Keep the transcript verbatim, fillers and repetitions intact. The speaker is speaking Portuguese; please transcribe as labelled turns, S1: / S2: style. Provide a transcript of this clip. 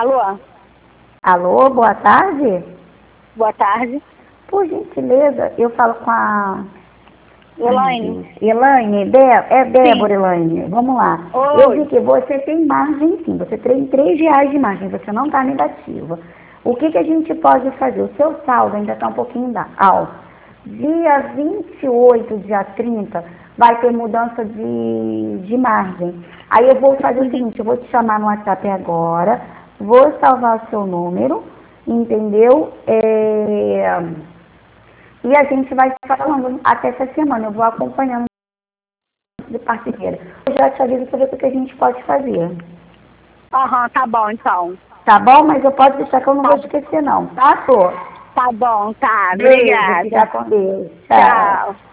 S1: Alô?
S2: Alô, boa tarde?
S1: Boa tarde.
S2: Por gentileza, eu falo com a...
S1: Elaine.
S2: Elaine, Dé é Débora,
S1: Sim.
S2: Elaine. Vamos lá.
S1: Oi.
S2: Eu vi que você tem margem, sim. Você tem três reais de margem, você não está negativa. O que, que a gente pode fazer? O seu saldo ainda está um pouquinho da alto. Dia vinte e oito, dia trinta, vai ter mudança de, de margem. Aí eu vou fazer o seguinte, eu vou te chamar no WhatsApp agora, vou salvar o seu número, entendeu? É... E a gente vai falando até essa semana, eu vou acompanhando de parceira. Eu já te aviso para ver o que a gente pode fazer.
S1: Aham, tá bom então.
S2: Tá bom? Mas eu posso deixar que eu não
S1: Tá,
S2: vou esquecer não, tá, Tô?
S1: tá bom, tá.
S2: Beijo, fica
S1: Obrigada.
S2: com Deus. Tchau.
S1: Tchau.